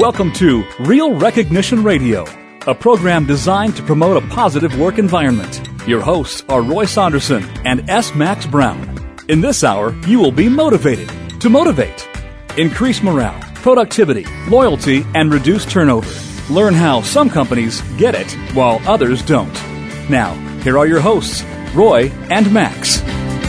Welcome to Real Recognition Radio, a program designed to promote a positive work environment. Your hosts are Roy Saunderson and S. Max Brown. In this hour, you will be motivated to motivate. Increase morale, productivity, loyalty, and reduce turnover. Learn how some companies get it while others don't. Now, here are your hosts, Roy and Max.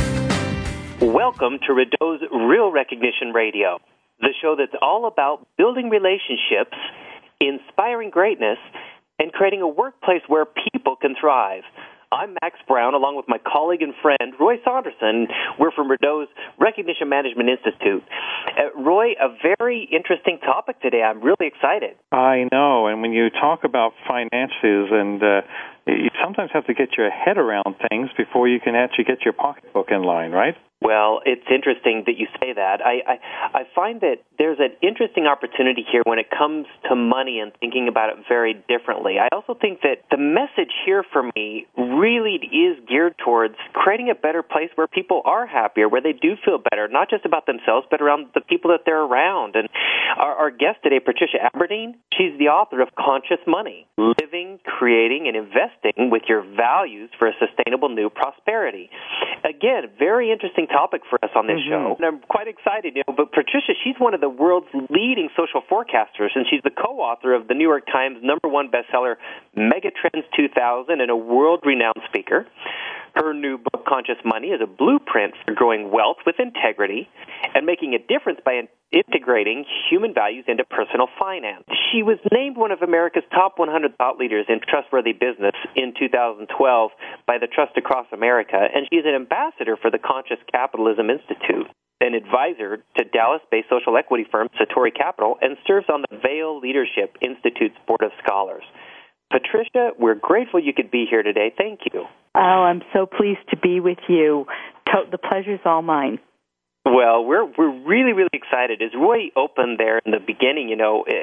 Welcome to Rideau's Real Recognition Radio, the show that's all about building relationships, inspiring greatness, and creating a workplace where people can thrive. I'm Max Brown, along with my colleague and friend, Roy Saunderson. We're from Rideau's Recognition Management Institute. Roy, a very interesting topic today. I'm really excited. I know, and when you talk about finances, and you sometimes have to get your head around things before you can actually get your pocketbook in line, right? Well, it's interesting that you say that. I find that there's an interesting opportunity here when it comes to money and thinking about it very differently. I also think that the message here for me really is geared towards creating a better place where people are happier, where they do feel better, not just about themselves, but around the people that they're around. And our guest today, Patricia Aberdeen, she's the author of Conscious Money, Living, Creating, and Investing with Your Values for a Sustainable New Prosperity. Again, very interesting topic for us on this show. And I'm quite excited, but Patricia, she's one of the world's leading social forecasters, and she's the co-author of the New York Times #1 bestseller, Megatrends 2000, and a world-renowned speaker. Her new book, Conscious Money, is a blueprint for growing wealth with integrity and making a difference by integrating human values into personal finance. She was named one of America's top 100 thought leaders in trustworthy business in 2012 by the Trust Across America, and she is an ambassador for the Conscious Capitalism Institute, an advisor to Dallas-based social equity firm Satori Capital, and serves on the Vail Leadership Institute's Board of Scholars. Patricia, we're grateful you could be here today. Thank you. Oh, I'm so pleased to be with you. The pleasure's all mine. Well, we're really, really excited. As Roy opened there in the beginning,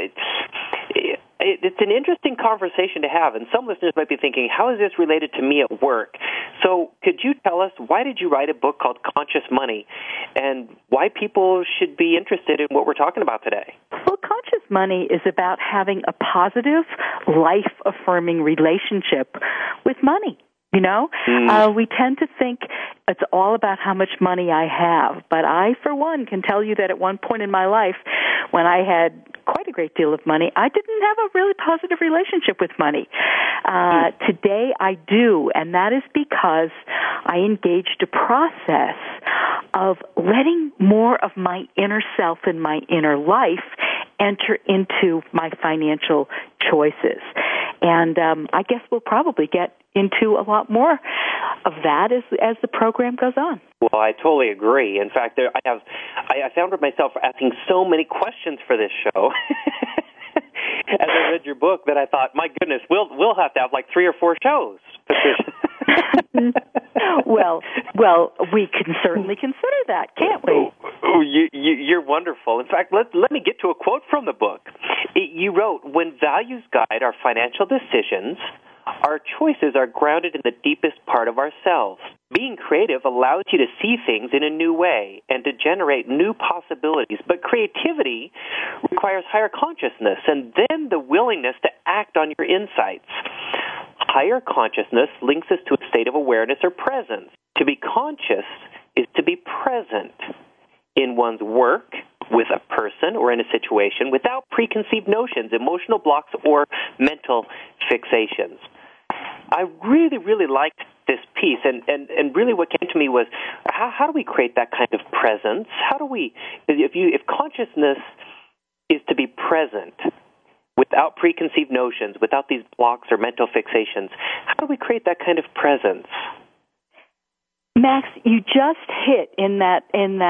it's an interesting conversation to have, and some listeners might be thinking, how is this related to me at work? So could you tell us, why did you write a book called Conscious Money, and why people should be interested in what we're talking about today? Well, Conscious Money is about having a positive, life-affirming relationship with money. We tend to think it's all about how much money I have. But I, for one, can tell you that at one point in my life, when I had quite a great deal of money, I didn't have a really positive relationship with money. Today I do, and that is because I engaged a process of letting more of my inner self and my inner life enter into my financial choices. And I guess we'll probably get into a lot more of that as the program goes on. Well, I totally agree. In fact, I found myself asking so many questions for this show as I read your book that I thought, my goodness, we'll have to have like 3 or 4 shows. Well, we can certainly consider that, can't we? You're wonderful. In fact, let me get to a quote from the book. You wrote, "When values guide our financial decisions, our choices are grounded in the deepest part of ourselves. Being creative allows you to see things in a new way and to generate new possibilities. But creativity requires higher consciousness and then the willingness to act on your insights. Higher consciousness links us to a state of awareness or presence. To be conscious is to be present in one's work, with a person or in a situation, without preconceived notions, emotional blocks, or mental fixations." I really, really liked this piece, and really what came to me was, how do we create that kind of presence? How do we, if consciousness is to be present without preconceived notions, without these blocks or mental fixations, how do we create that kind of presence? Max, you just hit in that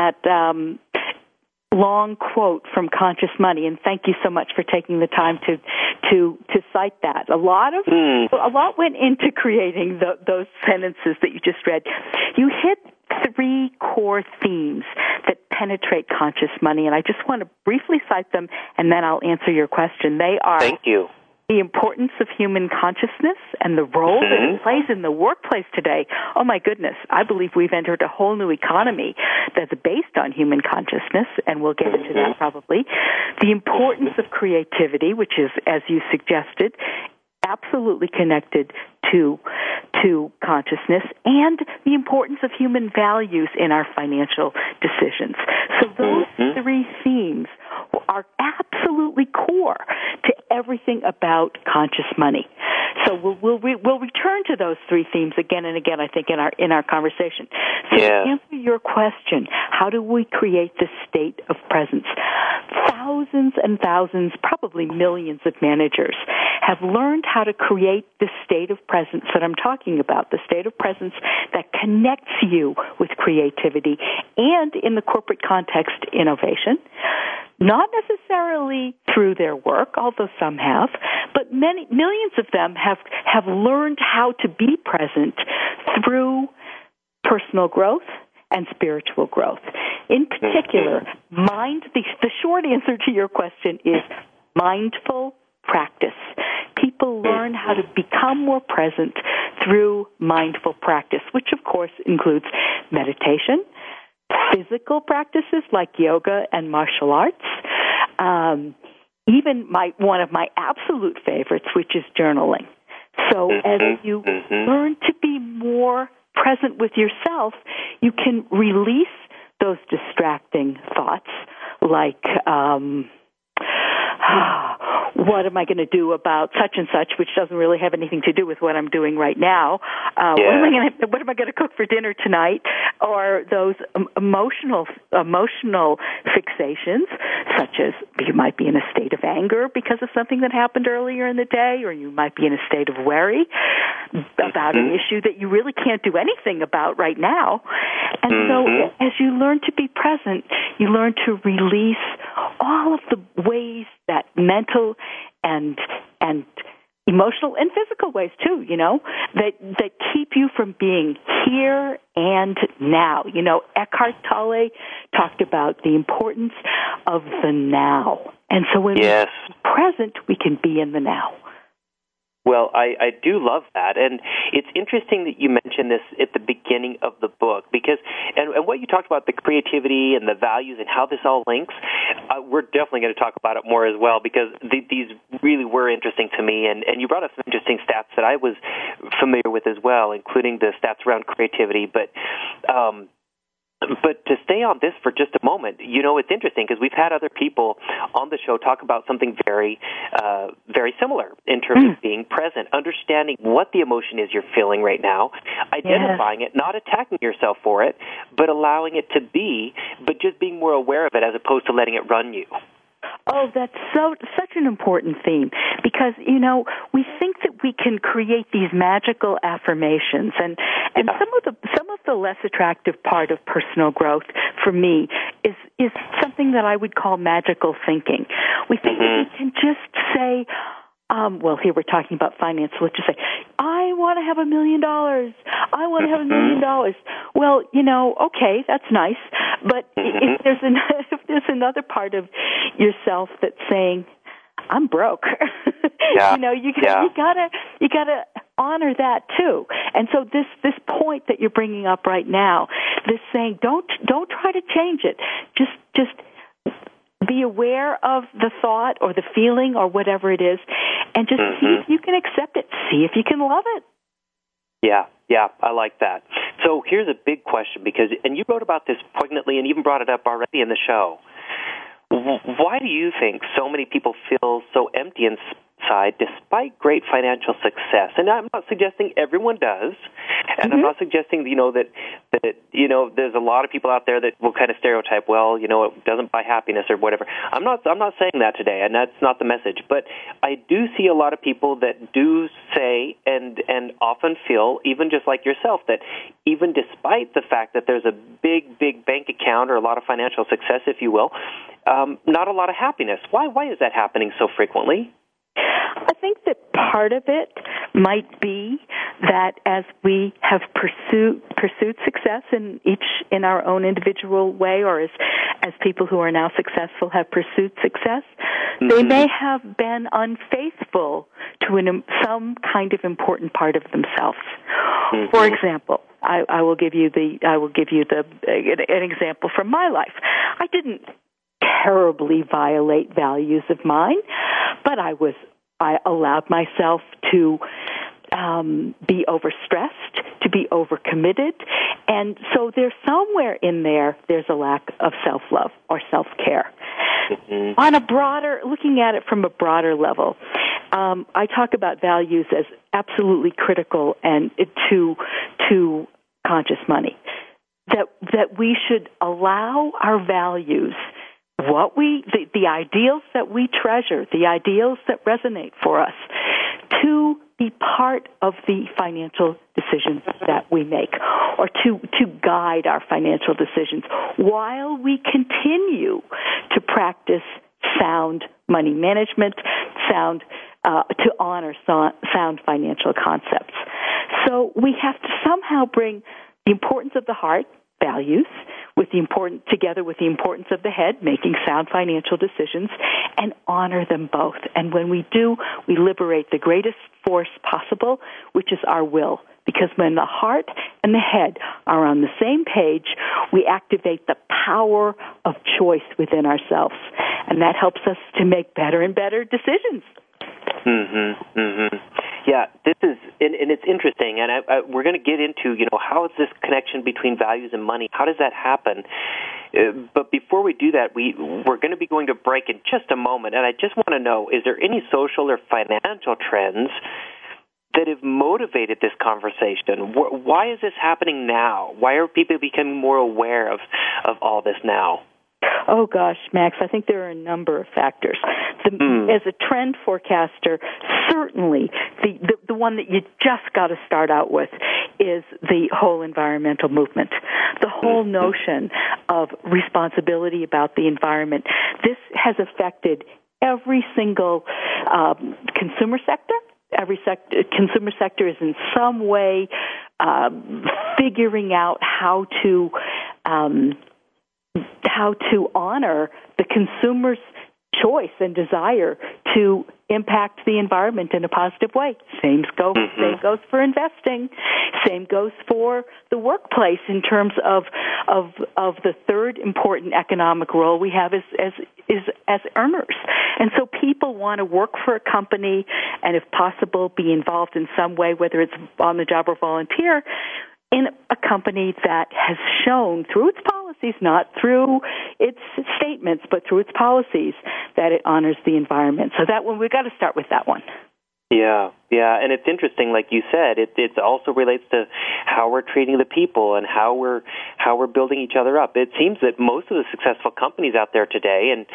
long quote from Conscious Money, and thank you so much for taking the time to cite that. A lot went into creating those sentences that you just read. You hit 3 core themes that penetrate Conscious Money, and I just want to briefly cite them, and then I'll answer your question. They are: Thank you. the importance of human consciousness and the role that it plays in the workplace today. Oh, my goodness. I believe we've entered a whole new economy that's based on human consciousness, and we'll get into that probably. The importance of creativity, which is, as you suggested, absolutely connected to consciousness, and the importance of human values in our financial decisions. So those three themes are absolutely core to everything about conscious money. So we'll return to those three themes again and again, I think, in our conversation. So to answer your question, how do we create this state of presence? Thousands and thousands, probably millions of managers have learned how to create this state of presence that I'm talking about, the state of presence that connects you with creativity and, in the corporate context, innovation. Not necessarily through their work, although some have, but millions of them have learned how to be present through personal growth and spiritual growth. In particular, the short answer to your question is mindful practice. People learn how to become more present through mindful practice, which of course includes meditation, physical practices like yoga and martial arts, even one of my absolute favorites, which is journaling. So as you learn to be more present with yourself, you can release those distracting thoughts like, what am I going to do about such and such, which doesn't really have anything to do with what I'm doing right now? What am I going to cook for dinner tonight? Or those emotional fixations, such as you might be in a state of anger because of something that happened earlier in the day, or you might be in a state of worry about an issue that you really can't do anything about right now. And so as you learn to be present, you learn to release all of the ways that mental and emotional and physical ways too, that keep you from being here and now. Eckhart Tolle talked about the importance of the now. And so when we're present, we can be in the now. Well, I do love that, and it's interesting that you mentioned this at the beginning of the book, because, and what you talked about, the creativity and the values and how this all links, we're definitely going to talk about it more as well, because these really were interesting to me, and you brought up some interesting stats that I was familiar with as well, including the stats around creativity, but to stay on this for just a moment, it's interesting because we've had other people on the show talk about something very, very similar in terms of being present, understanding what the emotion is you're feeling right now, identifying it, not attacking yourself for it, but allowing it to be, but just being more aware of it as opposed to letting it run you. Oh, that's such an important theme, because, we think that we can create these magical affirmations, and some of the less attractive part of personal growth for me is something that I would call magical thinking. We think that we can just say, here we're talking about finance. Let's just say, I want to have $1 million. I want to have $1 million. Well, okay, that's nice. But if there's another part of yourself that's saying, I'm broke, you gotta honor that too. And so this point that you're bringing up right now, this saying, don't try to change it. Just be aware of the thought or the feeling or whatever it is, and just see if you can accept it. See if you can love it. Yeah, I like that. So here's a big question, and you wrote about this poignantly and even brought it up already in the show. Why do you think so many people feel so empty inside despite great financial success? And I'm not suggesting everyone does, and I'm not suggesting that there's a lot of people out there that will kind of stereotype, it doesn't buy happiness or whatever. I'm not saying that today, and that's not the message. But I do see a lot of people that do say and often feel, even just like yourself, that even despite the fact that there's a big bank account or a lot of financial success, if you will, not a lot of happiness. Why is that happening so frequently? I think that part of it might be that as we have pursued success in our own individual way, or as people who are now successful have pursued success, they may have been unfaithful to some kind of important part of themselves. For example, I will give you an example from my life. I didn't terribly violate values of mine, but I allowed myself to be overstressed, to be overcommitted, and so there's somewhere in there's a lack of self-love or self-care. Looking at it from a broader level, I talk about values as absolutely critical and to conscious money. That we should allow our values, the ideals that we treasure, the ideals that resonate for us, to be part of the financial decisions that we make, or to guide our financial decisions while we continue to practice sound money management, to honor sound financial concepts. So we have to somehow bring the importance of the heart, values, together with the importance of the head, making sound financial decisions, and honor them both. And when we do, we liberate the greatest force possible, which is our will. Because when the heart and the head are on the same page, we activate the power of choice within ourselves. And that helps us to make better and better decisions. Yeah, this is, and it's interesting, and we're going to get into, how is this connection between values and money? How does that happen? But before we do that, we're going to be going to break in just a moment, and I just want to know, is there any social or financial trends that have motivated this conversation? Why is this happening now? Why are people becoming more aware of all this now? Oh, gosh, Max, I think there are a number of factors. As a trend forecaster, certainly the one that you just got to start out with is the whole environmental movement, the whole notion of responsibility about the environment. This has affected every single consumer sector. Every consumer sector is in some way figuring out how to honor the consumer's choice and desire to impact the environment in a positive way. Same goes for investing. Same goes for the workplace in terms of the third important economic role we have as earners. And so people want to work for a company and, if possible, be involved in some way, whether it's on the job or volunteer, in a company that has shown through its policies, not through its statements, but through its policies, that it honors the environment. So that one, we've got to start with that one. Yeah, and it's interesting, like you said, it also relates to how we're treating the people and how we're building each other up. It seems that most of the successful companies out there today, and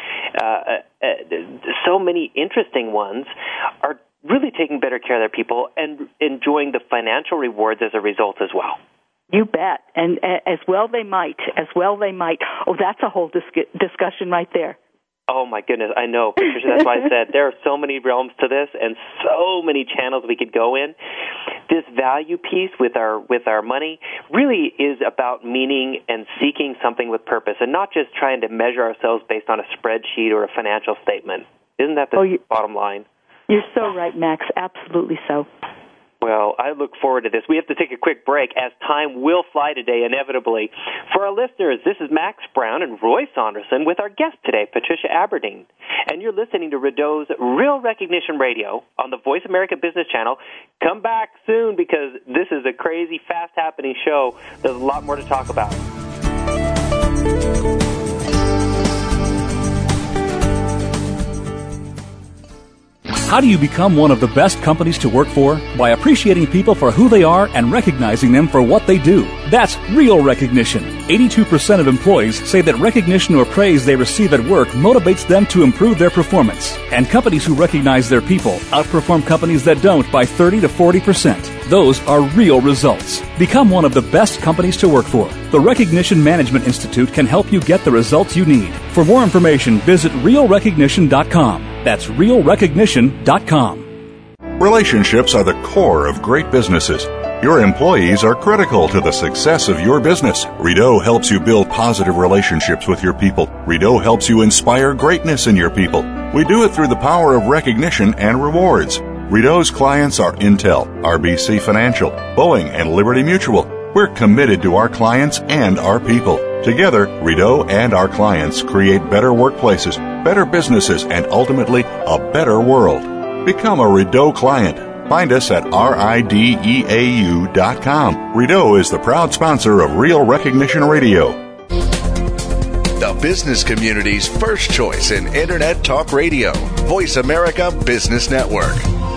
so many interesting ones, are really taking better care of their people and enjoying the financial rewards as a result as well. You bet. And as well they might. Oh, that's a whole discussion right there. Oh, my goodness, I know. Patricia, that's why I said there are so many realms to this and so many channels we could go in. This value piece with our money really is about meaning and seeking something with purpose, and not just trying to measure ourselves based on a spreadsheet or a financial statement. Isn't that the bottom line? You're so right, Max. Absolutely so. Well, I look forward to this. We have to take a quick break, as time will fly today, inevitably. For our listeners, this is Max Brown and Roy Saunderson with our guest today, Patricia Aberdeen. And you're listening to Rideau's Real Recognition Radio on the Voice America Business Channel. Come back soon, because this is a crazy, fast-happening show. There's a lot more to talk about. How do you become one of the best companies to work for? By appreciating people for who they are and recognizing them for what they do. That's real recognition. 82% of employees say that recognition or praise they receive at work motivates them to improve their performance. And companies who recognize their people outperform companies that don't by 30 to 40%. Those are real results. Become one of the best companies to work for. The Recognition Management Institute can help you get the results you need. For more information, visit realrecognition.com. That's realrecognition.com. Relationships are the core of great businesses. Your employees are critical to the success of your business. Rideau helps you build positive relationships with your people. Rideau helps you inspire greatness in your people. We do it through the power of recognition and rewards. Rideau's clients are Intel, RBC Financial, Boeing, and Liberty Mutual. We're committed to our clients and our people. Together, Rideau and our clients create better workplaces, better businesses, and ultimately, a better world. Become a Rideau client. Find us at rideau.com. Rideau is the proud sponsor of Real Recognition Radio. The business community's first choice in Internet Talk Radio. Voice America Business Network.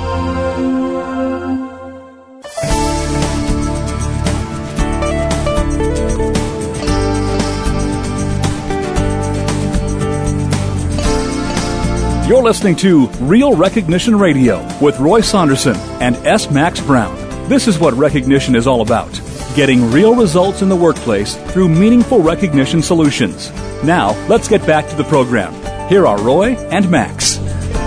You're listening to Real Recognition Radio with Roy Saunderson and S. Max Brown. This is what recognition is all about. Getting real results in the workplace through meaningful recognition solutions. Now, let's get back to the program. Here are Roy and Max.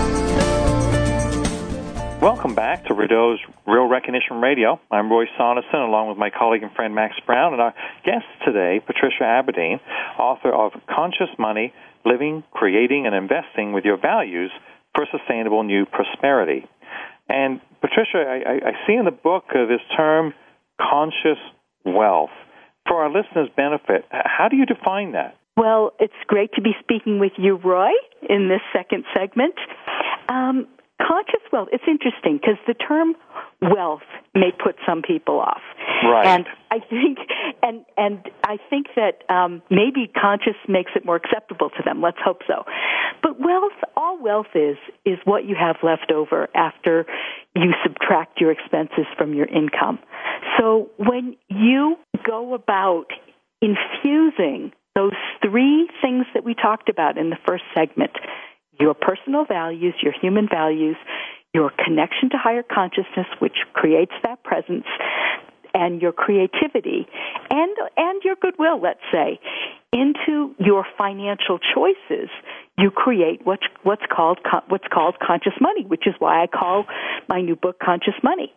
Welcome back to Rideau's Real Recognition Radio. I'm Roy Saunderson, along with my colleague and friend Max Brown, and our guest today, Patricia Aberdeen, author of Conscious Money, Living, Creating, and Investing with Your Values for Sustainable New Prosperity. And Patricia, I see in the book this term, conscious wealth. For our listeners' benefit, how do you define that? Well, it's great to be speaking with you, Roy, in this second segment. Conscious wealth, it's interesting because the term wealth may put some people off. Right. And I think that maybe conscious makes it more acceptable to them. Let's hope so. But wealth, all wealth is what you have left over after you subtract your expenses from your income. So when you go about infusing those three things that we talked about in the first segment, your personal values, your human values, your connection to higher consciousness, which creates that presence, and your creativity, and your goodwill, let's say, into your financial choices, you create what's called conscious money, which is why I call my new book Conscious Money.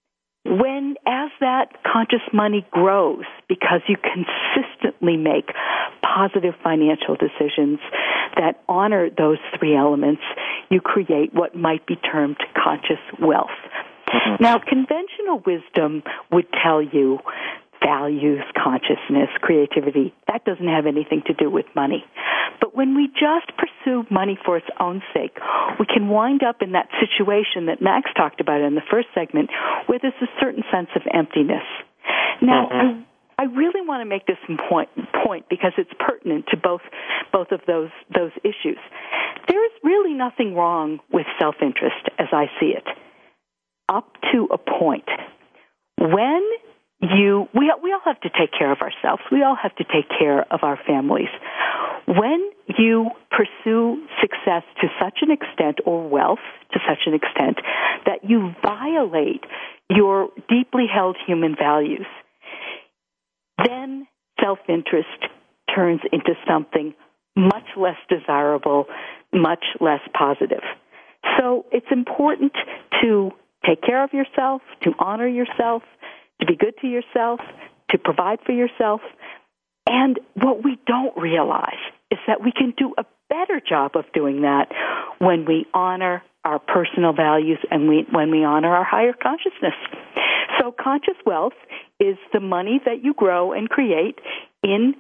As that conscious money grows, because you consistently make positive financial decisions that honor those three elements, you create what might be termed conscious wealth. Mm-hmm. Now, conventional wisdom would tell you values, consciousness, creativity, that doesn't have anything to do with money. But when we just pursue money for its own sake, we can wind up in that situation that Max talked about in the first segment, where there's a certain sense of emptiness. Now, mm-hmm. I really want to make this point because it's pertinent to both of those issues. There is really nothing wrong with self-interest, as I see it, up to a point. When we all have to take care of ourselves. We all have to take care of our families. When you pursue success to such an extent, or wealth to such an extent, that you violate your deeply held human values, then self-interest turns into something much less desirable, much less positive. So it's important to take care of yourself, to honor yourself, to be good to yourself, to provide for yourself. And what we don't realize is that we can do a better job of doing that when we honor our personal values and when we honor our higher consciousness. So conscious wealth is the money that you grow and create in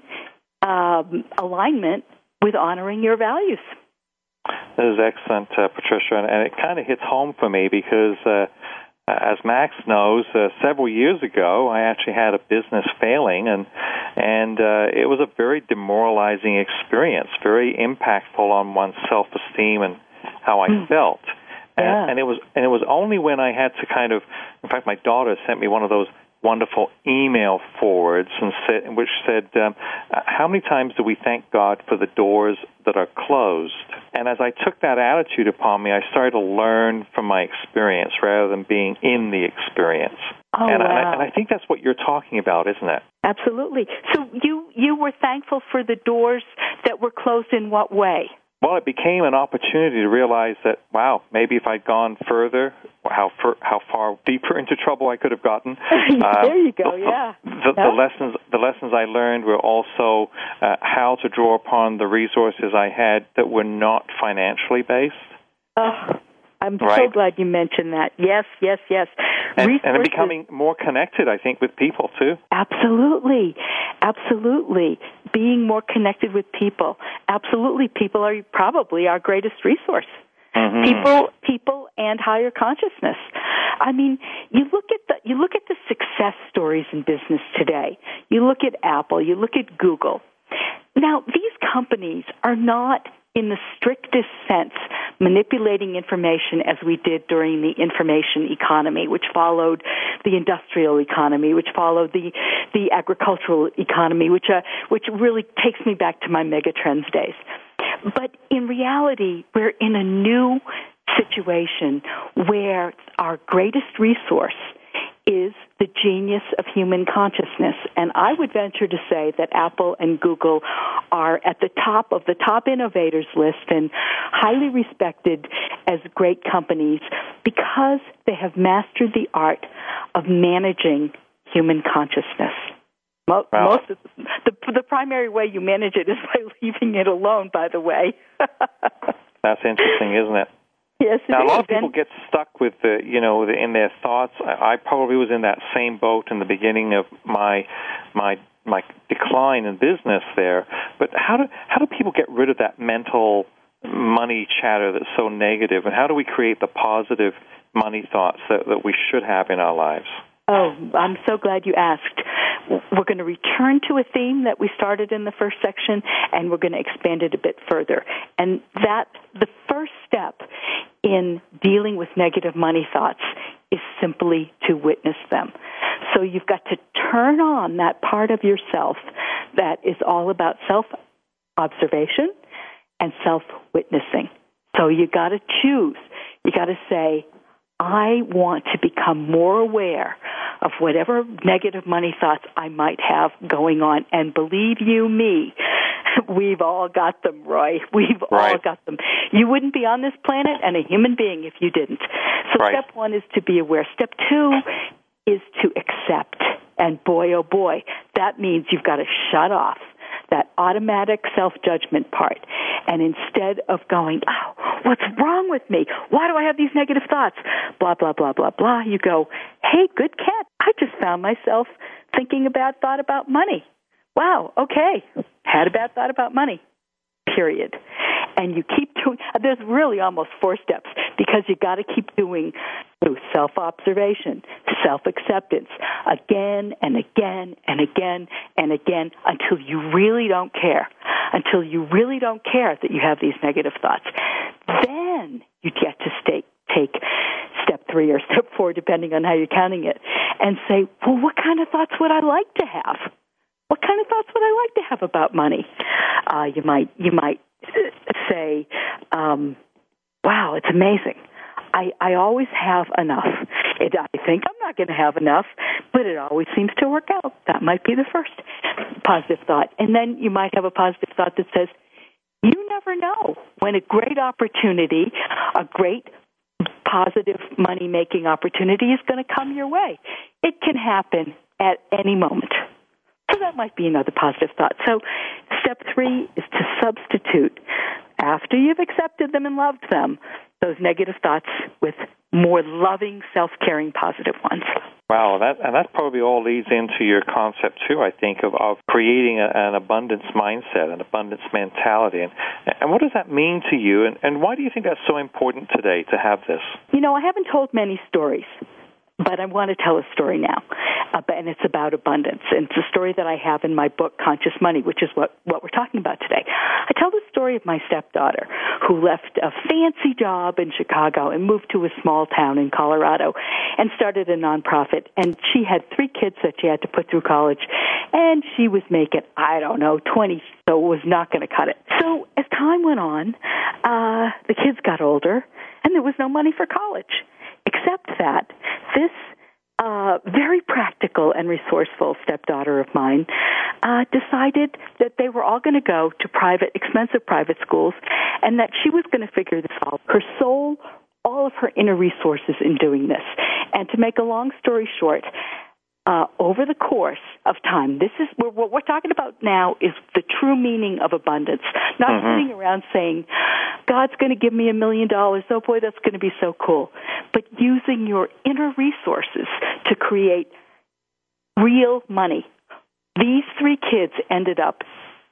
alignment with honoring your values. That is excellent, Patricia, and it kind of hits home for me because as Max knows, several years ago, I actually had a business failing, and it was a very demoralizing experience, very impactful on one's self-esteem and how I felt. And it was only when I had to kind of, in fact, my daughter sent me one of those wonderful email forwards which said, how many times do we thank God for the doors that are closed? And as I took that attitude upon me, I started to learn from my experience rather than being in the experience. Oh, and, wow. I think that's what you're talking about, isn't it? Absolutely. So you were thankful for the doors that were closed in what way? Well, it became an opportunity to realize that, wow, maybe if I'd gone further, how far deeper into trouble I could have gotten. There you go. Yeah. The lessons I learned were also how to draw upon the resources I had that were not financially based. I'm so glad you mentioned that. Yes. And becoming more connected, I think, with people, too. Absolutely. Being more connected with people. Absolutely. People are probably our greatest resource. Mm-hmm. People and higher consciousness. I mean, you look at the success stories in business today. You look at Apple, you look at Google. Now, these companies are not, in the strictest sense, manipulating information as we did during the information economy, which followed the industrial economy, which followed the agricultural economy, which really takes me back to my megatrends days. But in reality, we're in a new situation where our greatest resource is the genius of human consciousness. And I would venture to say that Apple and Google are at the top of the top innovators list and highly respected as great companies because they have mastered the art of managing human consciousness. Most of the primary way you manage it is by leaving it alone, by the way. That's interesting, isn't it? Yes, now, a lot of people get stuck with in their thoughts. I probably was in that same boat in the beginning of my decline in business there. But how do people get rid of that mental money chatter that's so negative, and how do we create the positive money thoughts that we should have in our lives? Oh, I'm so glad you asked. We're going to return to a theme that we started in the first section, and we're going to expand it a bit further. And that the first step in dealing with negative money thoughts is simply to witness them. So you've got to turn on that part of yourself that is all about self-observation and self-witnessing. So you got to choose. You got to say, I want to become more aware of whatever negative money thoughts I might have going on. And believe you me, we've all got them, Roy. We've all got them. You wouldn't be on this planet and a human being if you didn't. So step one is to be aware. Step two is to accept. And boy, oh boy, that means you've got to shut off that automatic self-judgment part. And instead of going, oh, what's wrong with me? Why do I have these negative thoughts? Blah, blah, blah, blah, blah. You go, hey, good cat, I just found myself thinking a bad thought about money. Wow, okay, had a bad thought about money, period. And you keep doing, there's really almost 4 steps because you got to keep doing self-observation, self-acceptance, again and again and again and again until you really don't care, that you have these negative thoughts. Then you get to take step 3 or step 4, depending on how you're counting it, and say, well, what kind of thoughts would I like to have? What kind of thoughts would I like to have about money? You might say, wow, it's amazing. I always have enough. I think I'm not going to have enough, but it always seems to work out. That might be the first positive thought. And then you might have a positive thought that says, you never know when a great opportunity, a great positive money-making opportunity is going to come your way. It can happen at any moment. So that might be another positive thought. So step 3 is to substitute, after you've accepted them and loved them, those negative thoughts with more loving, self-caring, positive ones. Wow, that probably all leads into your concept, too, I think, of creating an abundance mindset, an abundance mentality. And what does that mean to you, and why do you think that's so important today to have this? You know, I haven't told many stories, but I want to tell a story now, and it's about abundance. And it's a story that I have in my book, Conscious Money, which is what we're talking about today. I tell the story of my stepdaughter who left a fancy job in Chicago and moved to a small town in Colorado and started a nonprofit. And she had 3 kids that she had to put through college, and she was making, 20, so it was not going to cut it. So as time went on, the kids got older, and there was no money for college. Except that this very practical and resourceful stepdaughter of mine, decided that they were all going to go to expensive private schools, and that she was going to figure this out. Her soul, all of her inner resources in doing this. And to make a long story short, over the course of time, this is what we're talking about now is the true meaning of abundance. Not sitting around saying, God's going to give me $1 million. Oh, boy, that's going to be so cool. But using your inner resources to create real money. These 3 kids ended up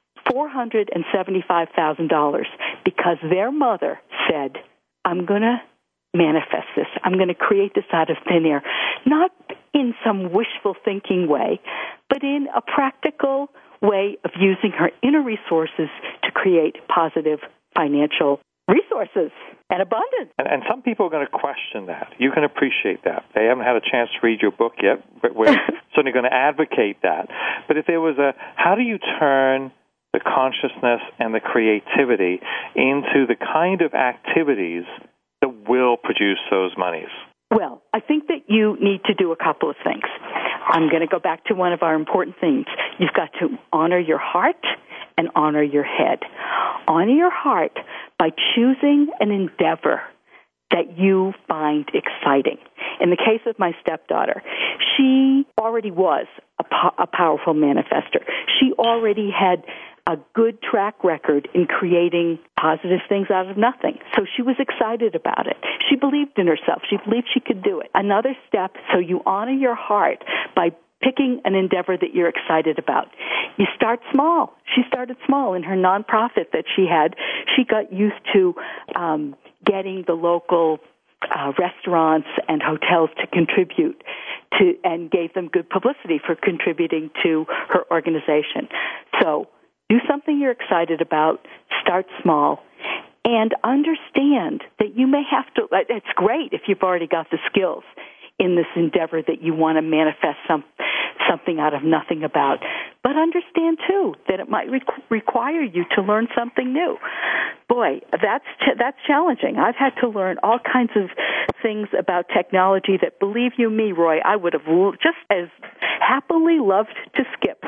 $475,000 because their mother said, I'm going to manifest this. I'm going to create this out of thin air. Not in some wishful thinking way, but in a practical way of using her inner resources to create positive financial resources and abundance. And some people are going to question that. You can appreciate that. They haven't had a chance to read your book yet, but we're certainly going to advocate that. But if there was how do you turn the consciousness and the creativity into the kind of activities that will produce those monies? Well, I think that you need to do a couple of things. I'm going to go back to one of our important things. You've got to honor your heart and honor your head. Honor your heart by choosing an endeavor that you find exciting. In the case of my stepdaughter, she already was a powerful manifester. She already had a good track record in creating positive things out of nothing. So she was excited about it. She believed in herself. She believed she could do it. Another step, so you honor your heart by picking an endeavor that you're excited about. You start small. She started small in her nonprofit that she had. She got used to getting the local restaurants and hotels to contribute to, and gave them good publicity for contributing to her organization. So do something you're excited about, start small, and understand that you may have to, it's great if you've already got the skills in this endeavor that you want to manifest something out of nothing about. But understand, too, that it might require you to learn something new. Boy, that's challenging. I've had to learn all kinds of things about technology that, believe you me, Roy, I would have just as happily loved to skip.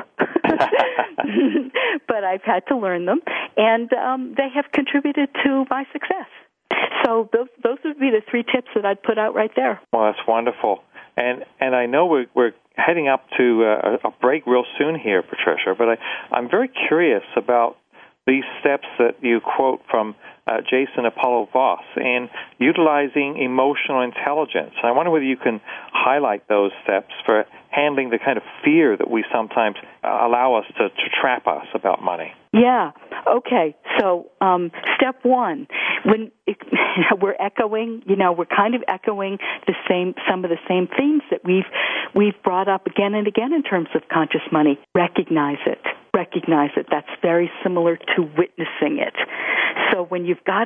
But I've had to learn them, and they have contributed to my success. So those would be the 3 tips that I'd put out right there. Well, that's wonderful. And I know we're heading up to a break real soon here, Patricia, but I'm very curious about these steps that you quote from Jason Apollo Voss in utilizing emotional intelligence. I wonder whether you can highlight those steps for handling the kind of fear that we sometimes allow us to trap us about money. Yeah. Okay. So step 1, when we're echoing, we're kind of echoing some of the same themes that we've brought up again and again in terms of conscious money. Recognize it. That's very similar to witnessing it. So when you've got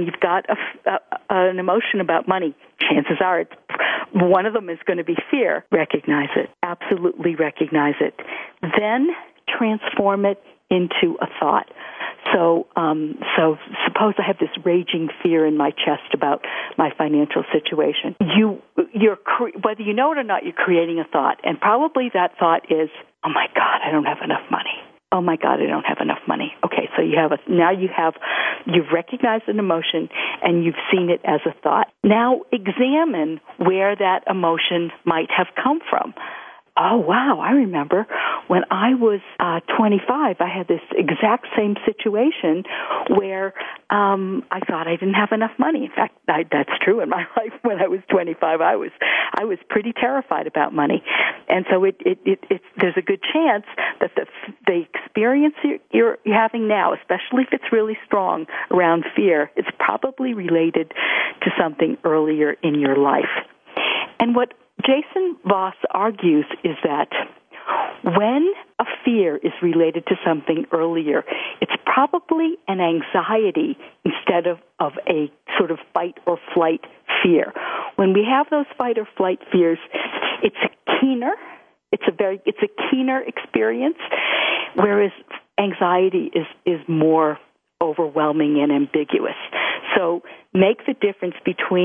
an emotion about money, chances are one of them is going to be fear. Recognize it. Absolutely recognize it. Then transform it into a thought. So suppose I have this raging fear in my chest about my financial situation. Whether you know it or not, you're creating a thought, and probably that thought is, "Oh my God, I don't have enough money. Oh my God, I don't have enough money." Okay, so you've recognized an emotion and you've seen it as a thought. Now examine where that emotion might have come from. Oh, wow, I remember when I was 25, I had this exact same situation where I thought I didn't have enough money. In fact, that's true in my life. When I was 25, I was pretty terrified about money. And so there's a good chance that the experience you're having now, especially if it's really strong around fear, it's probably related to something earlier in your life. And what Jason Voss argues is that when a fear is related to something earlier, it's probably an anxiety instead of a sort of fight or flight fear. When we have those fight or flight fears, it's a keener experience, whereas anxiety is more overwhelming and ambiguous. So make the difference between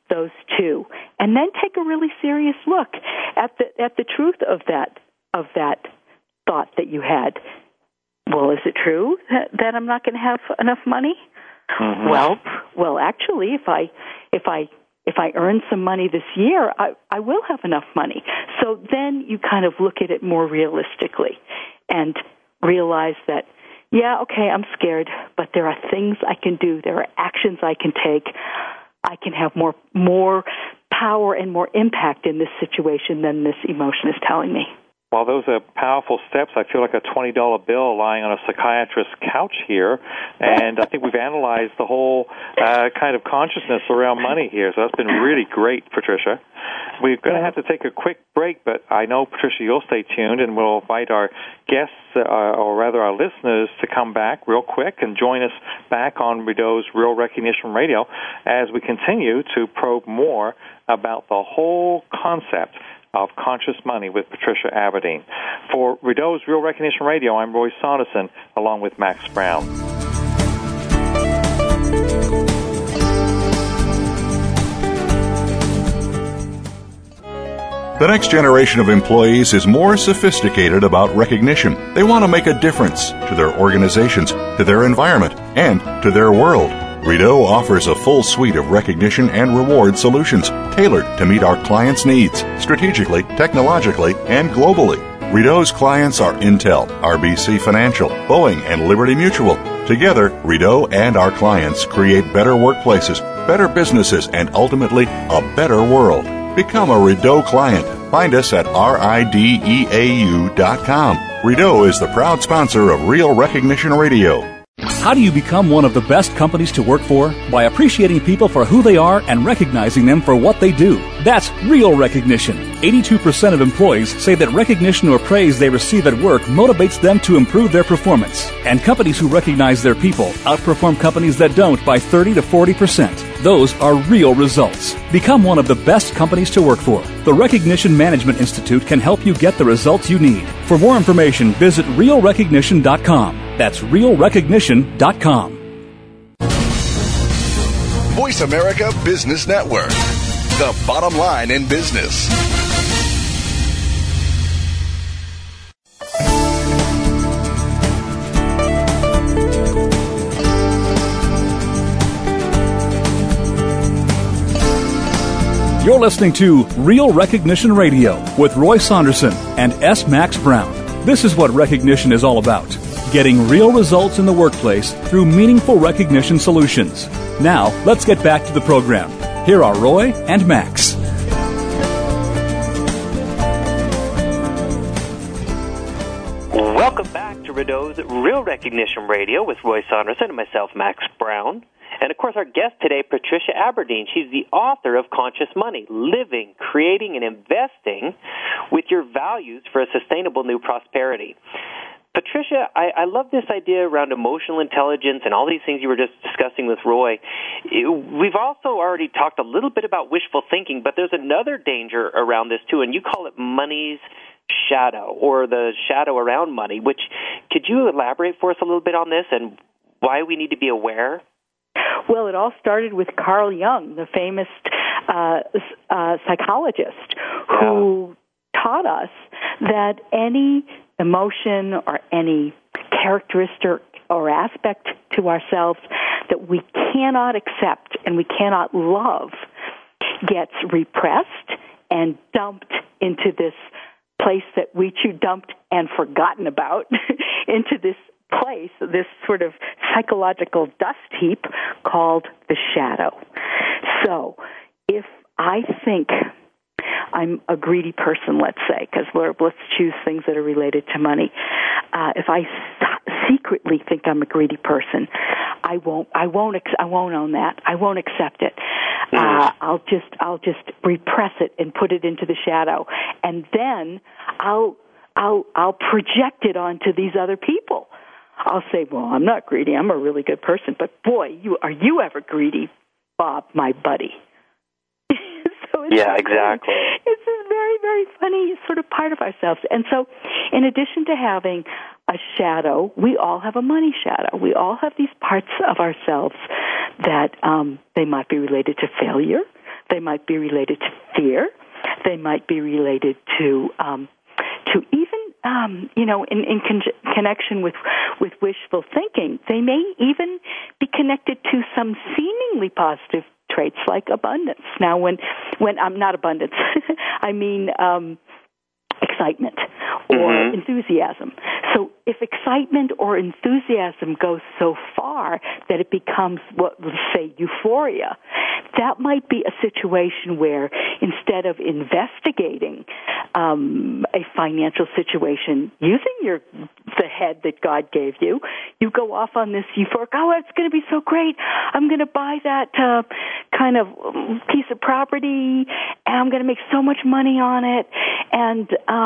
those two, and then take a really serious look at the truth of that thought that you had. Well, is it true that I'm not going to have enough money? Mm-hmm. Well, actually, if I earn some money this year, I will have enough money. So then you kind of look at it more realistically and realize that, yeah, okay, I'm scared, but there are things I can do. There are actions I can take. I can have more power and more impact in this situation than this emotion is telling me. Well, those are powerful steps. I feel like a $20 bill lying on a psychiatrist's couch here, and I think we've analyzed the whole kind of consciousness around money here, so that's been really great, Patricia. We're going to have to take a quick break, but I know, Patricia, you'll stay tuned, and we'll invite our guests, or rather our listeners, to come back real quick and join us back on Rideau's Real Recognition Radio as we continue to probe more about the whole concept of conscious money with Patricia Aberdeen. For Rideau's Real Recognition Radio, I'm Roy Saunderson, along with Max Brown. The next generation of employees is more sophisticated about recognition. They want to make a difference to their organizations, to their environment, and to their world. Rideau offers a full suite of recognition and reward solutions tailored to meet our clients' needs, strategically, technologically, and globally. Rideau's clients are Intel, RBC Financial, Boeing, and Liberty Mutual. Together, Rideau and our clients create better workplaces, better businesses, and ultimately, a better world. Become a Rideau client. Find us at rideau.com. Rideau is the proud sponsor of Real Recognition Radio. How do you become one of the best companies to work for? By appreciating people for who they are and recognizing them for what they do. That's real recognition. 82% of employees say that recognition or praise they receive at work motivates them to improve their performance. And companies who recognize their people outperform companies that don't by 30 to 40%. Those are real results. Become one of the best companies to work for. The Recognition Management Institute can help you get the results you need. For more information, visit realrecognition.com. That's realrecognition.com. Voice America Business Network, the bottom line in business. You're listening to Real Recognition Radio with Roy Saunderson and S. Max Brown. This is what recognition is all about. Getting real results in the workplace through meaningful recognition solutions. Now, let's get back to the program. Here are Roy and Max. Welcome back to Rideau's Real Recognition Radio with Roy Saunderson and myself, Max Brown. And, of course, our guest today, Patricia Aberdeen. She's the author of Conscious Money, Living, Creating, and Investing with Your Values for a Sustainable New Prosperity. Patricia, I love this idea around emotional intelligence and all these things you were just discussing with Roy. We've also already talked a little bit about wishful thinking, but there's another danger around this, too, and you call it money's shadow, or the shadow around money. Which, could you elaborate for us a little bit on this and why we need to be aware? Well, it all started with Carl Jung, the famous psychologist, who taught us that any emotion or any characteristic or aspect to ourselves that we cannot accept and we cannot love gets repressed and dumped into this place that we dumped and forgotten about, into this place, this sort of psychological dust heap called the shadow. So if I think I'm a greedy person, let's say, because let's choose things that are related to money. If I secretly think I'm a greedy person, I won't own that. I won't accept it. I'll just repress it and put it into the shadow, and then I'll project it onto these other people. I'll say, well, I'm not greedy. I'm a really good person. But, boy, are you ever greedy, Bob, my buddy? Exactly. It's a very, very funny sort of part of ourselves. And so in addition to having a shadow, we all have a money shadow. We all have these parts of ourselves that they might be related to failure. They might be related to fear. They might be related to even, in connection with wishful thinking. They may even be connected to some seemingly positive traits like abundance. Now, when I'm not abundance, I mean excitement or enthusiasm. So if excitement or enthusiasm goes so far that it becomes what we say euphoria, that might be a situation where instead of investigating a financial situation using the head that God gave you, you go off on this euphoric, it's going to be so great. I'm going to buy that kind of piece of property, and I'm going to make so much money on it, and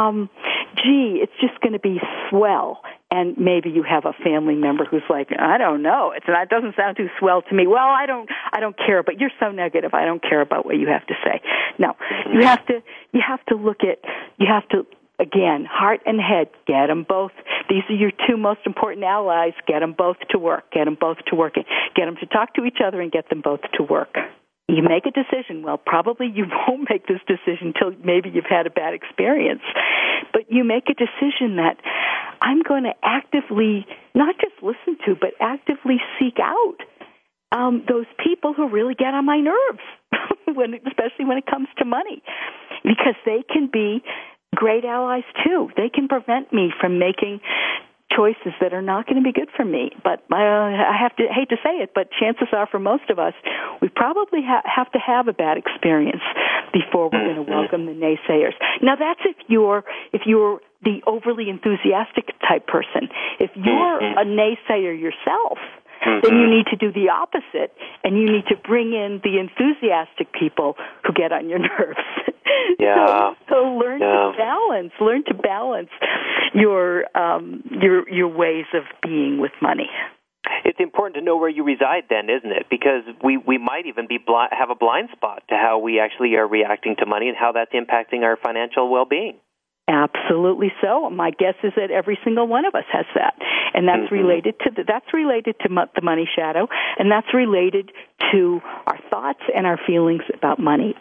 it's just going to be swell. And maybe you have a family member who's like, I don't know, that doesn't sound too swell to me. Well, I don't care, but you're so negative. I don't care about what you have to say. No, you have to look at, again, heart and head, get them both. These are your two most important allies. Get them both to work. Get them both to work. Get them to talk to each other and get them both to work. You make a decision. Well, probably you won't make this decision until maybe you've had a bad experience. But you make a decision that I'm going to actively, not just listen to, but actively seek out those people who really get on my nerves, especially when it comes to money, because they can be great allies too. They can prevent me from making choices that are not going to be good for me. But I hate to say it, but chances are for most of us, we probably have to have a bad experience before we're going to welcome the naysayers. Now, that's if you're the overly enthusiastic type person. If you're a naysayer yourself, then you need to do the opposite, and you need to bring in the enthusiastic people who get on your nerves. Yeah. So learn to balance your ways of being with money. It's important to know where you reside then, isn't it? Because we might even have a blind spot to how we actually are reacting to money and how that's impacting our financial well-being. Absolutely so. My guess is that every single one of us has that, and that's related to the money shadow, and that's related to our thoughts and our feelings about money.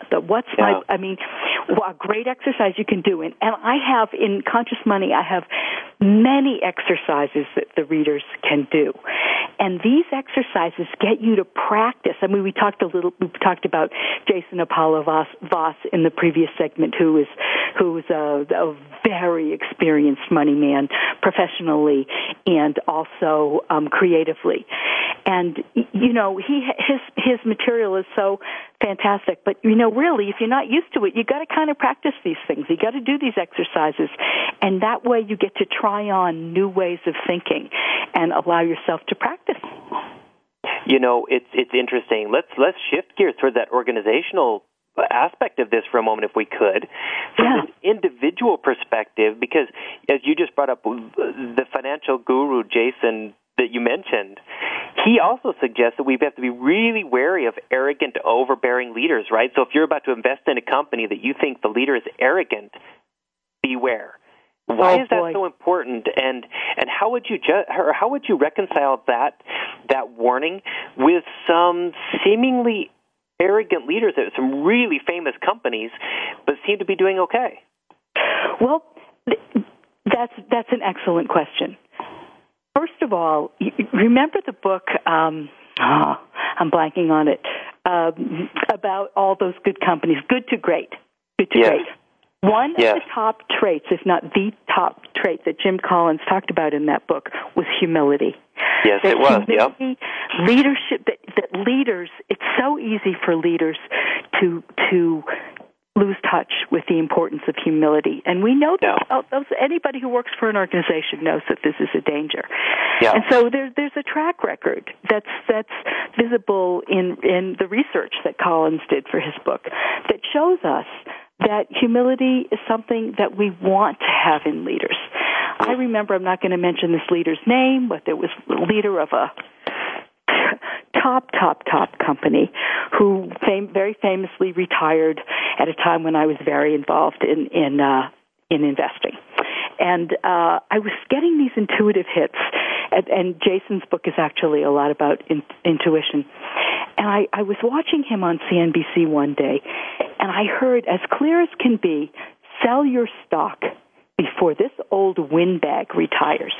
A great exercise you can do, and I have in Conscious Money, I have many exercises that the readers can do, and these exercises get you to practice. I mean, we talked about Jason Apollo Voss in the previous segment, who is a very experienced money man professionally and also creatively. And, his material is so fantastic. But, really, if you're not used to it, you got to kind of practice these things. You got to do these exercises. And that way you get to try on new ways of thinking and allow yourself to practice. It's interesting. Let's shift gears toward that organizational aspect of this for a moment, if we could, from an individual perspective, because as you just brought up, the financial guru, Jason, that you mentioned, he also suggests that we have to be really wary of arrogant, overbearing leaders, right? So if you're about to invest in a company that you think the leader is arrogant, beware. Why is that so important? And how would you reconcile that warning with some seemingly arrogant leaders at some really famous companies, but seem to be doing okay? Well, that's an excellent question. First of all, remember the book, I'm blanking on it, about all those good companies, Good to Great. Great. One of the top traits, if not the top trait that Jim Collins talked about in that book was humility. Yes, it was. Humility, leadership, that leaders, it's so easy for leaders to lose touch with the importance of humility. And we know that anybody who works for an organization knows that this is a danger. Yeah. And so there's a track record that's visible in the research that Collins did for his book that shows us that humility is something that we want to have in leaders. I remember, I'm not going to mention this leader's name, but there was a leader of a top company who very famously retired at a time when I was very involved in investing. And I was getting these intuitive hits, and Jason's book is actually a lot about intuition. And I was watching him on CNBC one day, and I heard, as clear as can be, sell your stock before this old windbag retires.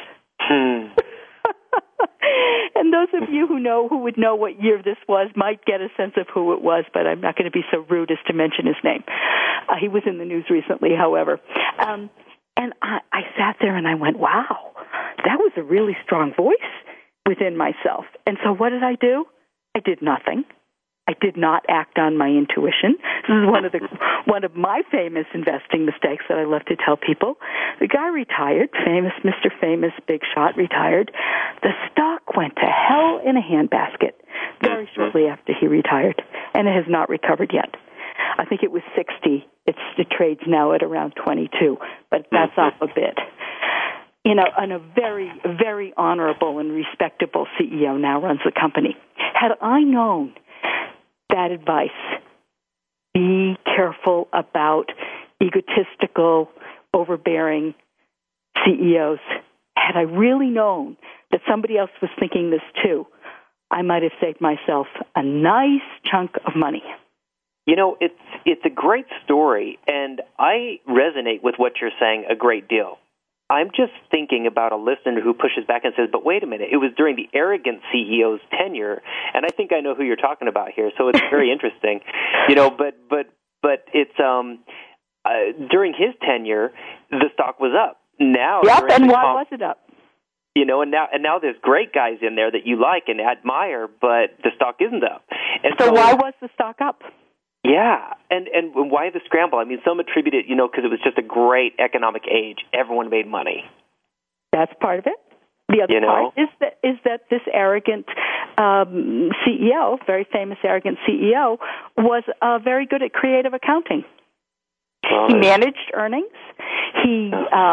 And those of you who would know what year this was might get a sense of who it was, but I'm not going to be so rude as to mention his name. He was in the news recently, however. And I sat there and I went, wow, that was a really strong voice within myself. And so what did I do? I did nothing. I did not act on my intuition. This is one of my famous investing mistakes that I love to tell people. The guy retired, famous Mr. Famous, big shot, retired. The stock went to hell in a handbasket very shortly after he retired, and it has not recovered yet. I think it was 60. It trades now at around 22, but that's off a bit. And a very, very honorable and respectable CEO now runs the company. Had I known that advice, be careful about egotistical, overbearing CEOs. Had I really known that somebody else was thinking this too, I might have saved myself a nice chunk of money. It's a great story, and I resonate with what you're saying a great deal. I'm just thinking about a listener who pushes back and says, but wait a minute, it was during the arrogant CEO's tenure, and I think I know who you're talking about here, so it's very interesting. But it's during his tenure, the stock was up. Now, yep, and why was it up? And now there's great guys in there that you like and admire, but the stock isn't up. And so why was the stock up? Yeah, and why the scramble? I mean, some attribute it, because it was just a great economic age. Everyone made money. That's part of it. The other part is that this arrogant CEO, very famous arrogant CEO, was very good at creative accounting. He managed earnings. He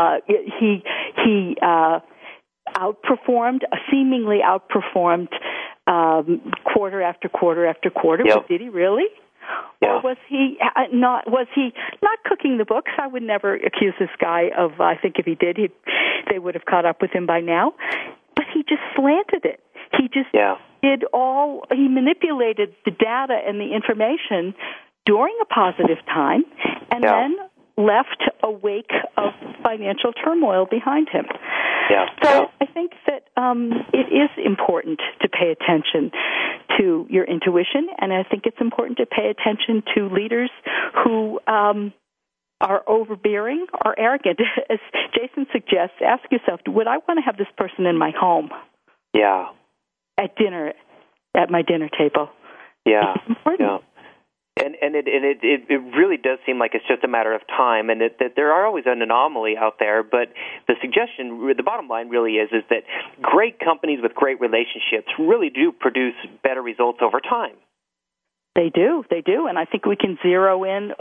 seemingly outperformed quarter after quarter after quarter. Yep. But did he really? Yeah. Or was he not cooking the books? I would never accuse this guy of. I think if he did, they would have caught up with him by now. But he just slanted it. He just did all. He manipulated the data and the information during a positive time, and then left a wake of financial turmoil behind him. Yeah. So I think that it is important to pay attention to your intuition, and I think it's important to pay attention to leaders who are overbearing or arrogant. As Jason suggests, ask yourself, would I want to have this person in my home? Yeah. At dinner, at my dinner table. Yeah. It's important. Yeah. And it really does seem like it's just a matter of time, and that there are always an anomaly out there. But the suggestion, the bottom line really is that great companies with great relationships really do produce better results over time. They do, and I think we can zero in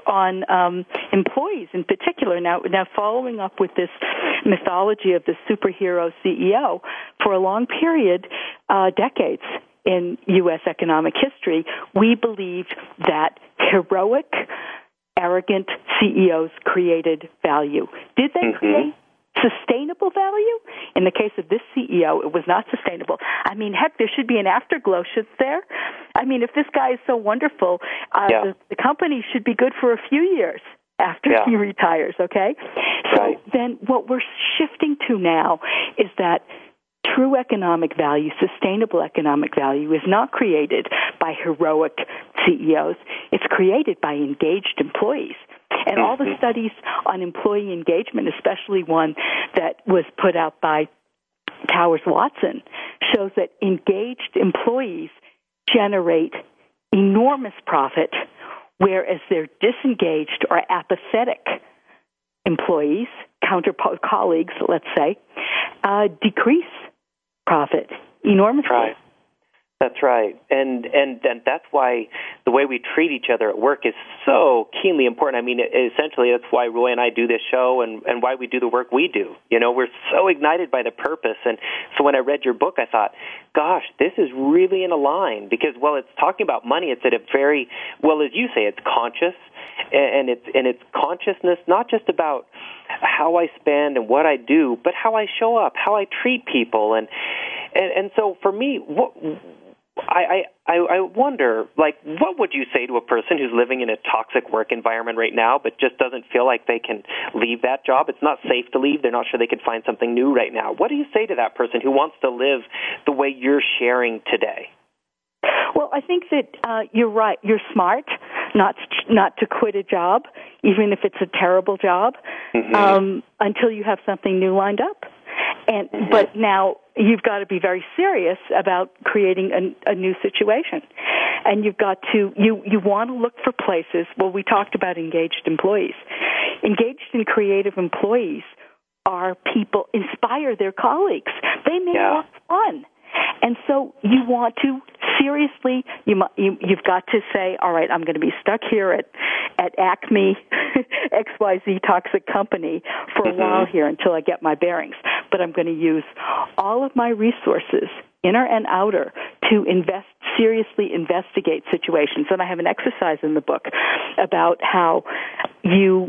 on employees in particular. Now, following up with this mythology of the superhero CEO, for a long period, decades, in U.S. economic history, we believed that heroic, arrogant CEOs created value. Did they create sustainable value? In the case of this CEO, it was not sustainable. I mean, heck, there should be an afterglow, shouldn't there? I mean, if this guy is so wonderful, the company should be good for a few years after he retires, okay? So then what we're shifting to now is that true economic value, sustainable economic value, is not created by heroic CEOs. It's created by engaged employees. And all the studies on employee engagement, especially one that was put out by Towers Watson, shows that engaged employees generate enormous profit, whereas their disengaged or apathetic employees, colleagues, let's say, decrease profit enormously. Right. That's right. And that's why the way we treat each other at work is so keenly important. I mean, essentially, that's why Roy and I do this show and why we do the work we do. We're so ignited by the purpose. And so when I read your book, I thought, gosh, this is really in a line because, it's talking about money. It's at a very, as you say, it's conscious. And it's consciousness, not just about how I spend and what I do, but how I show up, how I treat people. And so for me, I wonder, like, what would you say to a person who's living in a toxic work environment right now but just doesn't feel like they can leave that job? It's not safe to leave. They're not sure they can find something new right now. What do you say to that person who wants to live the way you're sharing today? Well, I think that you're right. You're smart not to quit a job, even if it's a terrible job, until you have something new lined up. But now you've got to be very serious about creating a new situation. And you've got to, you want to look for places, well, we talked about engaged employees. Engaged and creative employees are people, inspire their colleagues. They make work fun. And so you want to seriously, you've got to say, all right, I'm going to be stuck here at Acme XYZ Toxic Company for a while here until I get my bearings. But I'm going to use all of my resources, inner and outer, to seriously investigate situations. And I have an exercise in the book about how you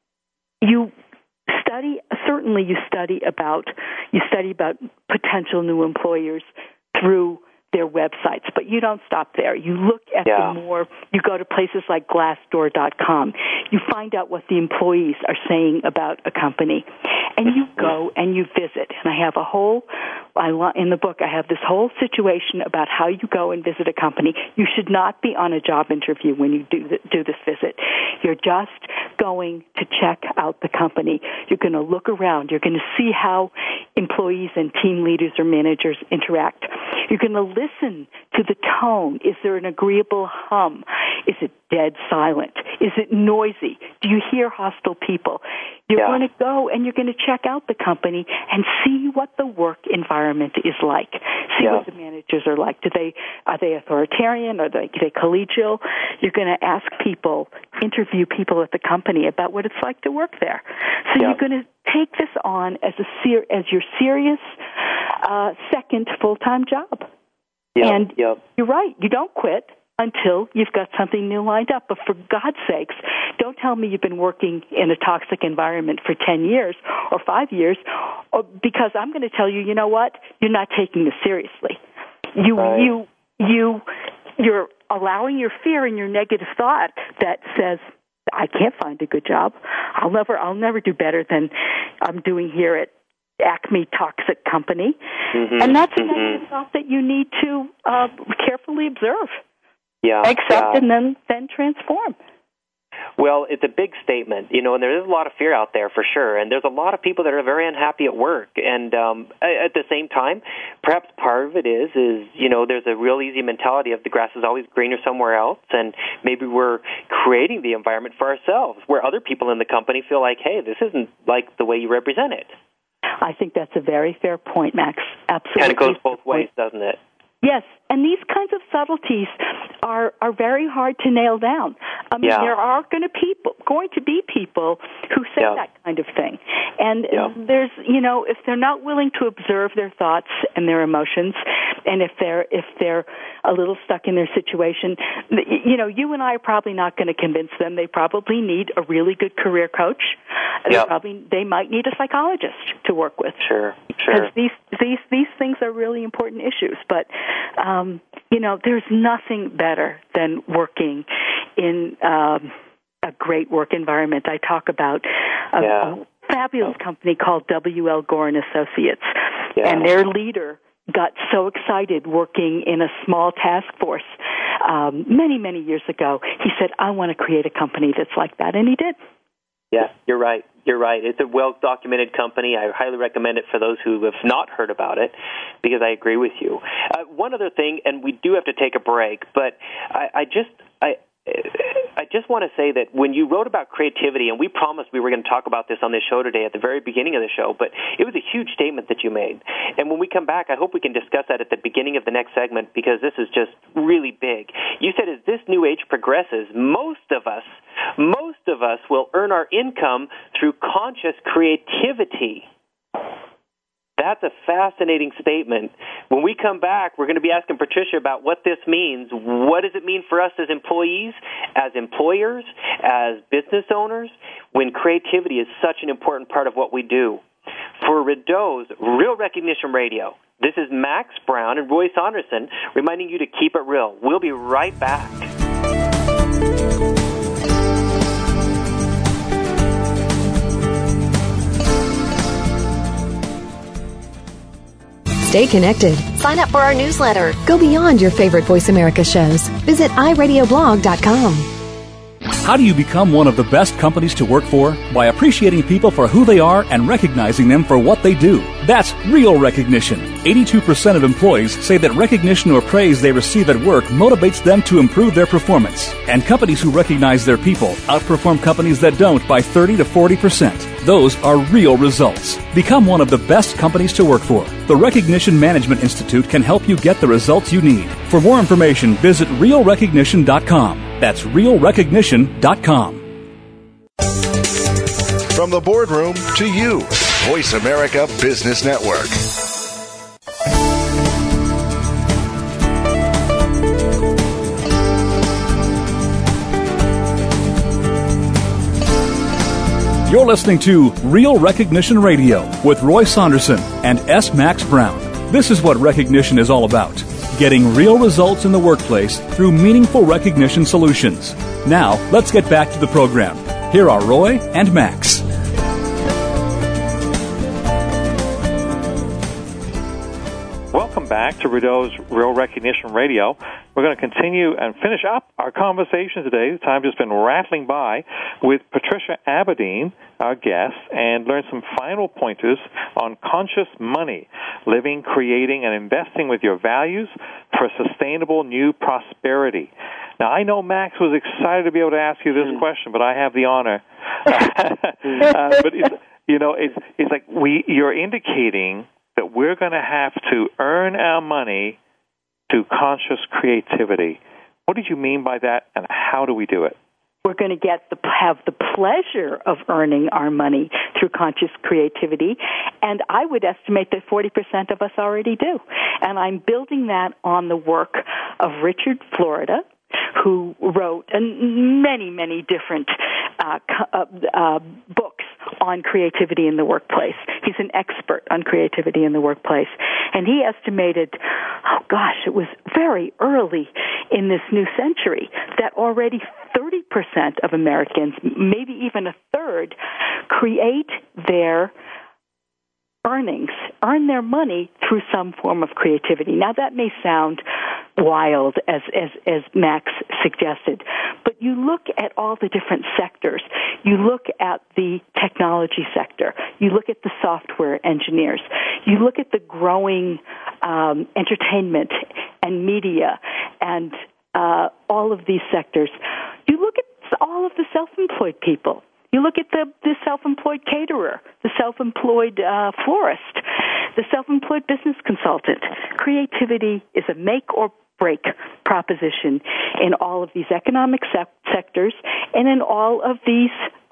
study about potential new employers through their websites, but you don't stop there. You look at you go to places like Glassdoor.com. You find out what the employees are saying about a company, and you go and you visit. And I have in the book, I have this whole situation about how you go and visit a company. You should not be on a job interview when you do this visit. You're just going to check out the company. You're going to look around. You're going to see how employees and team leaders or managers interact. You're going to listen to the tone. Is there an agreeable hum? Is it dead silent? Is it noisy? Do you hear hostile people? You're going to go and you're going to check out the company and see what the work environment is like. See what the managers are like. Are they authoritarian? Are they collegial? You're going to interview people at the company about what it's like to work there. So you're going to take this on as your serious second full-time job. And you're right. You don't quit until you've got something new lined up. But for God's sakes, don't tell me you've been working in a toxic environment for 10 years or 5 years, because I'm going to tell you, you know what? You're not taking this seriously. You're allowing your fear and your negative thought that says, I can't find a good job. I'll never do better than I'm doing here at Acme Toxic Company. And that's a negative thought that you need to carefully observe. Accept and then transform. Well, it's a big statement, and there is a lot of fear out there for sure, and there's a lot of people that are very unhappy at work, and at the same time, perhaps part of it is there's a real easy mentality of the grass is always greener somewhere else, and maybe we're creating the environment for ourselves where other people in the company feel like, hey, this isn't like the way you represent it. I think that's a very fair point, Max. Absolutely. And it goes both ways, doesn't it? Yes, and these kinds of subtleties are very hard to nail down. I mean, there are going to be people who say that kind of thing, and there's if they're not willing to observe their thoughts and their emotions, and if they're a little stuck in their situation, you and I are probably not going to convince them. They probably need a really good career coach. They might need a psychologist to work with. Sure. Because these things are really important issues, but. There's nothing better than working in a great work environment. I talk about a fabulous company called W.L. Gore & Associates, and their leader got so excited working in a small task force many, many years ago. He said, I want to create a company that's like that, and he did. Yeah, you're right. It's a well-documented company. I highly recommend it for those who have not heard about it, because I agree with you. One other thing, and we do have to take a break, but I just want to say that when you wrote about creativity, and we promised we were going to talk about this on this show today at the very beginning of the show, but it was a huge statement that you made. And when we come back, I hope we can discuss that at the beginning of the next segment, because this is just really big. You said as this new age progresses, most of us will earn our income through conscious creativity. That's a fascinating statement. When we come back, we're going to be asking Patricia about what this means. What does it mean for us as employees, as employers, as business owners, when creativity is such an important part of what we do? For Rideau's Real Recognition Radio, This is Max Brown and Roy Saunderson reminding you to keep it real. We'll be right back. Stay connected. Sign up for our newsletter. Go beyond your favorite Voice America shows. Visit iradioblog.com. How do you become one of the best companies to work for? By appreciating people for who they are and recognizing them for what they do. That's real recognition. 82% of employees say that recognition or praise they receive at work motivates them to improve their performance. And companies who recognize their people outperform companies that don't by 30 to 40%. Those are real results. Become one of the best companies to work for. The Recognition Management Institute can help you get the results you need. For more information, visit realrecognition.com. That's realrecognition.com. From the boardroom to you, Voice America Business Network. You're listening to Real Recognition Radio with Roy Saunderson and S. Max Brown. This is what recognition is all about. Getting real results in the workplace through meaningful recognition solutions. Now, let's get back to the program. Here are Roy and Max. Welcome back to Rideau's Real Recognition Radio. We're going to continue and finish up our conversation today. The time has been rattling by with Patricia Aberdeen, our guest, and learn some final pointers on conscious money, living, creating, and investing with your values for sustainable new prosperity. Now, I know Max was excited to be able to ask you this question, but I have the honor. But it's like you're indicating that we're going to have to earn our money through conscious creativity. What did you mean by that, and how do we do it? We're going to have the pleasure of earning our money through conscious creativity, and I would estimate that 40% of us already do. And I'm building that on the work of Richard Florida, who wrote many, many different books on creativity in the workplace. He's an expert on creativity in the workplace. And he estimated, it was very early in this new century, that already 30% of Americans, maybe even a third, create their earnings, earn their money through some form of creativity. Now, that may sound wild, as Max suggested, but you look at all the different sectors. You look at the technology sector. You look at the software engineers. You look at the growing entertainment and media and all of these sectors. You look at all of the self-employed people. You look at the self-employed caterer, the self-employed florist, the self-employed business consultant. Creativity is a make or break proposition in all of these economic sectors and in all of these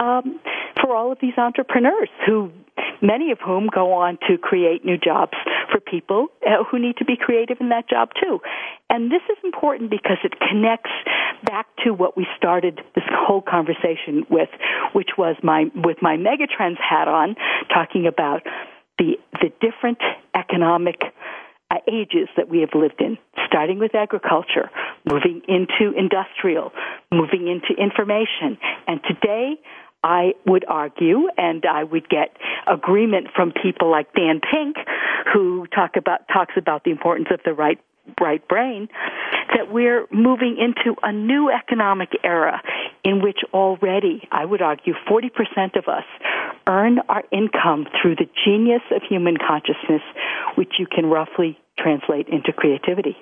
for all of these entrepreneurs, who many of whom go on to create new jobs for people who need to be creative in that job too. And this is important because it connects back to what we started this whole conversation with, which was my Megatrends hat on, talking about the different economic ages that we have lived in, starting with agriculture, moving into industrial, moving into information. And today, I would argue, and I would get agreement from people like Dan Pink, who talks about the importance of the right brain, that we're moving into a new economic era in which already, I would argue, 40% of us earn our income through the genius of human consciousness, which you can roughly translate into creativity.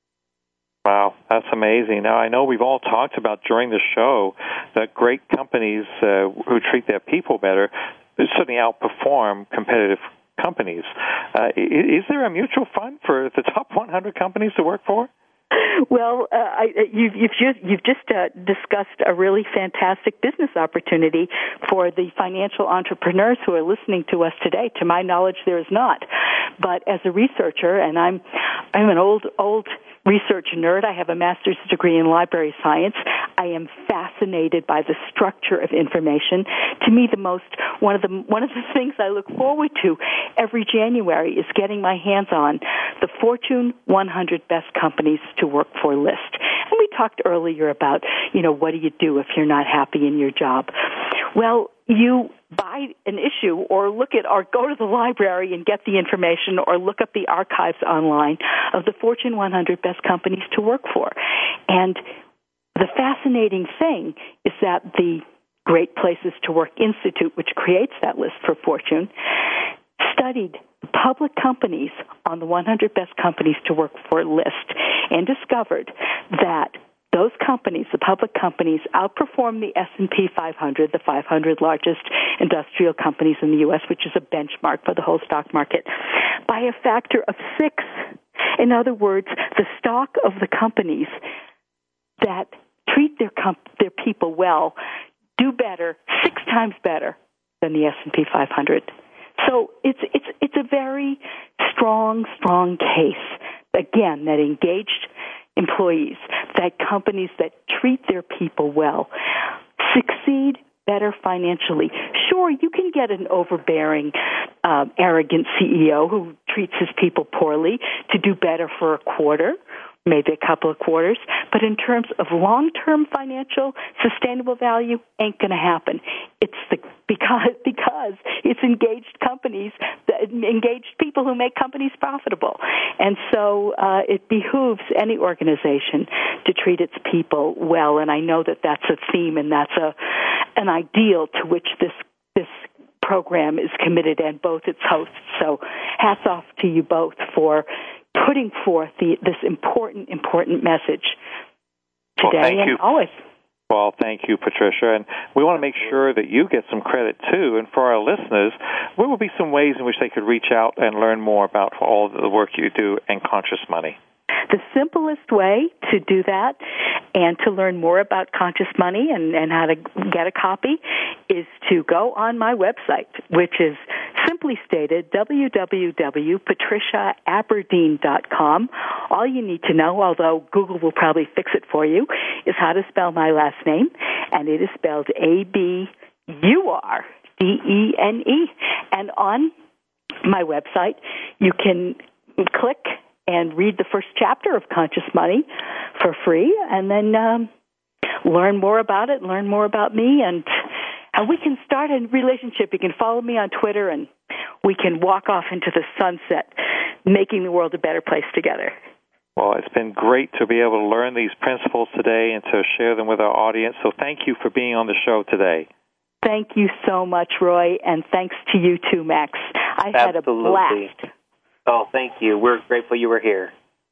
Wow, that's amazing. Now, I know we've all talked about during the show that great companies who treat their people better certainly outperform competitive companies. Is there a mutual fund for the top 100 companies to work for? Well, you've just discussed a really fantastic business opportunity for the financial entrepreneurs who are listening to us today. To my knowledge, there is not. But as a researcher, and I'm an old research nerd. I have a master's degree in library science. I am fascinated by the structure of information. To me, one of the things I look forward to every January is getting my hands on the Fortune 100 Best Companies to Work For list. And we talked earlier about, what do you do if you're not happy in your job? Well, you buy an issue or go to the library and get the information or look up the archives online of the Fortune 100 Best Companies to Work For. And the fascinating thing is that the Great Places to Work Institute, which creates that list for Fortune, studied public companies on the 100 Best Companies to Work For list and discovered that those companies, the public companies, outperform the S&P 500, the 500 largest industrial companies in the U.S., which is a benchmark for the whole stock market, by a factor of 6. In other words, the stock of the companies that treat their people well do better, 6 times better than the S&P 500. So it's a very strong case, again, that engaged employees, that companies that treat their people well succeed better financially. Sure, you can get an overbearing, arrogant CEO who treats his people poorly to do better for a quarter, maybe a couple of quarters, but in terms of long-term financial sustainable value, ain't going to happen. It's because it's engaged companies, engaged people who make companies profitable. And so it behooves any organization to treat its people well, and I know that that's a theme and that's an ideal to which this program is committed, and both its hosts. So hats off to you both for putting forth this important message today. Well, thank you. And always. Well, thank you, Patricia. And we want to make sure that you get some credit, too. And for our listeners, what would be some ways in which they could reach out and learn more about all the work you do in Conscious Money? The simplest way to do that and to learn more about Conscious Money and how to get a copy is to go on my website, which is simply stated, www.patriciaaberdeen.com. All you need to know, although Google will probably fix it for you, is how to spell my last name, and it is spelled Aburdene. And on my website, you can click and read the first chapter of Conscious Money for free, and then learn more about it, learn more about me, and how we can start a relationship. You can follow me on Twitter, and we can walk off into the sunset, making the world a better place together. Well, it's been great to be able to learn these principles today and to share them with our audience, so thank you for being on the show today. Thank you so much, Roy, and thanks to you too, Max. I had a blast. Oh, thank you. We're grateful you were here.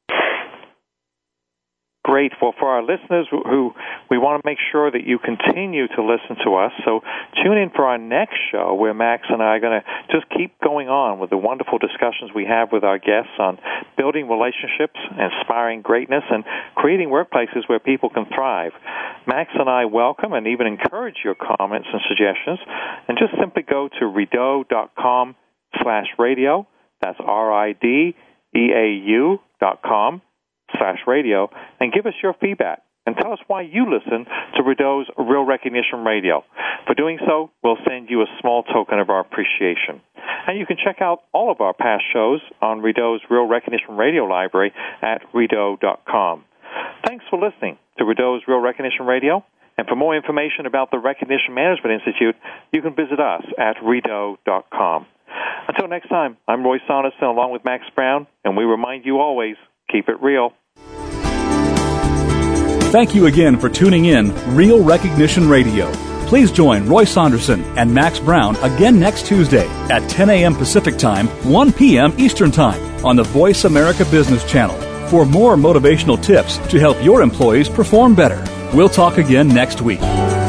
Great. Well, for our listeners who we want to make sure that you continue to listen to us, so tune in for our next show where Max and I are going to just keep going on with the wonderful discussions we have with our guests on building relationships, inspiring greatness, and creating workplaces where people can thrive. Max and I welcome and even encourage your comments and suggestions, and just simply go to rideau.com/radio. That's rideau.com/radio, and give us your feedback and tell us why you listen to Rideau's Real Recognition Radio. For doing so, we'll send you a small token of our appreciation. And you can check out all of our past shows on Rideau's Real Recognition Radio library at rideau.com. Thanks for listening to Rideau's Real Recognition Radio. And for more information about the Recognition Management Institute, you can visit us at rideau.com. Until next time, I'm Roy Saunderson along with Max Brown, and we remind you always, keep it real. Thank you again for tuning in Real Recognition Radio. Please join Roy Saunderson and Max Brown again next Tuesday at 10 a.m. Pacific Time, 1 p.m. Eastern Time on the Voice America Business Channel for more motivational tips to help your employees perform better. We'll talk again next week.